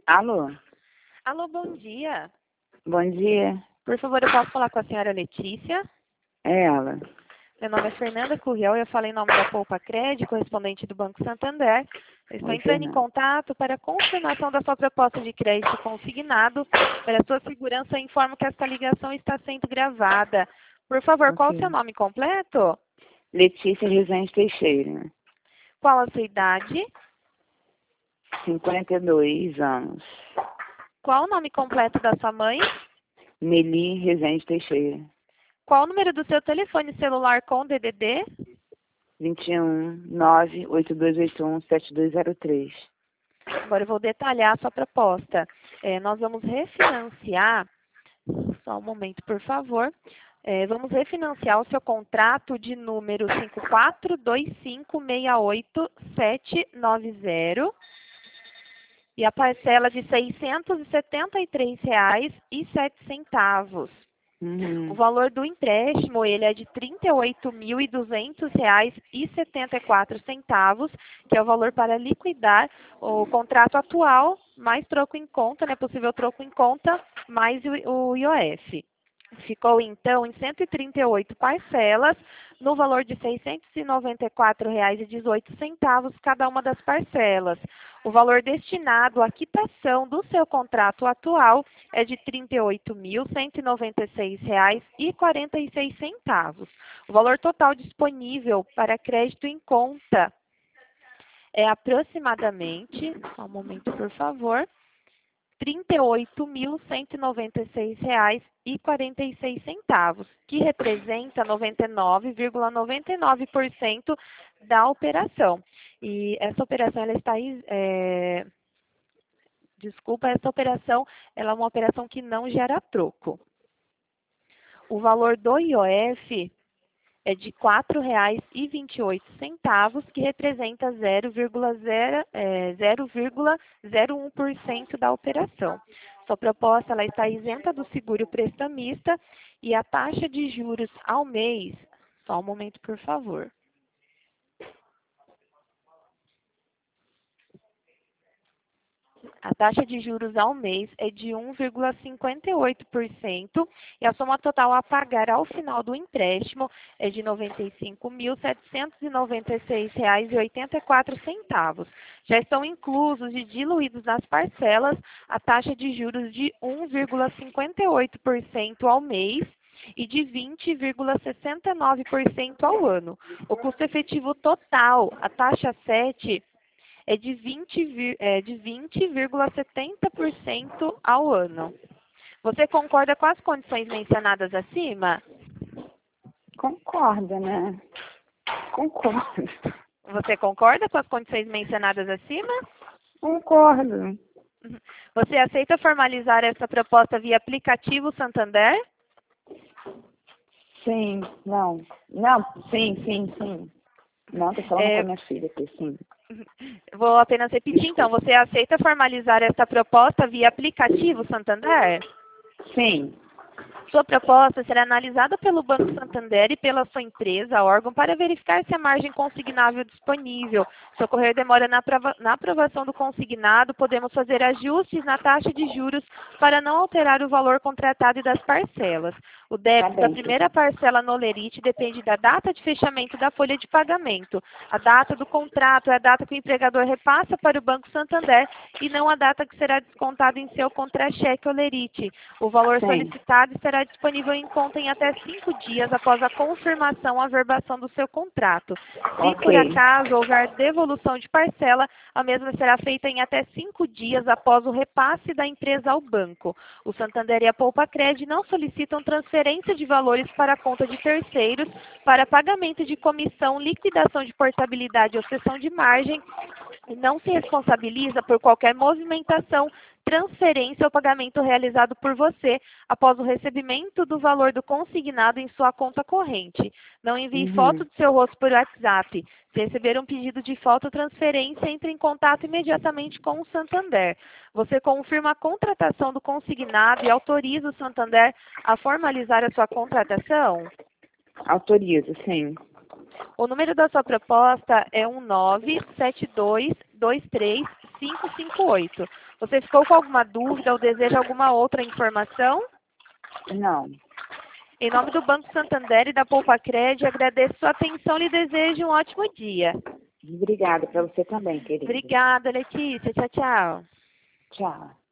Alô, Alô, bom dia. bom dia. Por favor, eu posso falar com a senhora Letícia? É ela. Meu nome é Fernanda Curriel e eu falo em nome da Poupa Cred, correspondente do Banco Santander. Eu estou Oi, entrando em Fernanda. contato para a confirmação da sua proposta de crédito consignado. Para a sua segurança, eu informo que esta ligação está sendo gravada. Por favor, qual o seu Ok. nome completo? Letícia Rezende Teixeira, Qual a sua idade? 52 anos. Qual o nome completo da sua mãe? Meli Rezende Teixeira, Qual o número do seu telefone celular com DDD? 21 98281 7203. Agora eu vou detalhar a sua proposta. Nós vamos refinanciar, só um momento, por favor. Vamos refinanciar o seu contrato de número 54256870 e a parcela de R$ 673,07. O Uhum. valor do empréstimo ele é de R$ 38.200,74, que é o valor para liquidar o contrato atual, mais troco em conta, né, possível troco em conta, mais o IOF. Ficou, então, em 138 parcelas, no valor de R$ 694,18 cada uma das parcelas. O valor destinado à quitação do seu contrato atual é de R$ 38.196,46. O valor total disponível para crédito em conta é aproximadamente, só um momento, por favor, R$ 38.196,46, que representa 99,99% da operação. E essa operação ela está essa operação ela é uma operação que não gera troco. O valor do IOF é de R$ 4,28, que representa 0,01% da operação. Sua proposta ela está isenta do seguro prestamista e a taxa de juros ao mês, só um momento, por favor. A taxa de juros ao mês é de 1,58% e a soma total a pagar ao final do empréstimo é de R$ 95.796,84. Já estão inclusos e diluídos nas parcelas a taxa de juros de 1,58% ao mês e de 20,69% ao ano. O custo efetivo total, a taxa 7, é de 20,70% ao ano. Você concorda com as condições mencionadas acima? Concorda, né? Concordo. Você concorda com as condições mencionadas acima? Concordo. Você aceita formalizar essa proposta via aplicativo Santander? Sim, não. Não, sim. Não, tô falando com a minha filha aqui, sim. Vou apenas repetir, então. Desculpa. Você aceita formalizar essa proposta via aplicativo Santander? Sim. Sua proposta será analisada pelo Banco Santander e pela sua empresa, órgão, para verificar se a margem consignável é disponível. Se ocorrer demora na aprovação do consignado, podemos fazer ajustes na taxa de juros para não alterar o valor contratado e das parcelas. O débito da primeira parcela no Olerite depende da data de fechamento da folha de pagamento. A data do contrato é a data que o empregador repassa para o Banco Santander e não a data que será descontado em seu contra-cheque Olerite. O valor solicitado será disponível em conta em até 5 dias após a confirmação ou averbação do seu contrato. Se por acaso houver devolução de parcela, a mesma será feita em até 5 dias após o repasse da empresa ao banco. O Santander e a Poupa Cred não solicitam transferência de valores para a conta de terceiros para pagamento de comissão, liquidação de portabilidade ou cessão de margem e não se responsabiliza por qualquer movimentação, transferência ou pagamento realizado por você após o recebimento do valor do consignado em sua conta corrente. Não envie foto do seu rosto por WhatsApp. Se receber um pedido de foto ou transferência, entre em contato imediatamente com o Santander. Você confirma a contratação do consignado e autoriza o Santander a formalizar a sua contratação? Autorizo, sim. O número da sua proposta é 1972235558. Você ficou com alguma dúvida ou deseja alguma outra informação? Não. Em nome do Banco Santander e da Poupa-Cred, agradeço sua atenção e lhe desejo um ótimo dia. Obrigada para você também, querida. Obrigada, Letícia. Tchau, tchau. Tchau.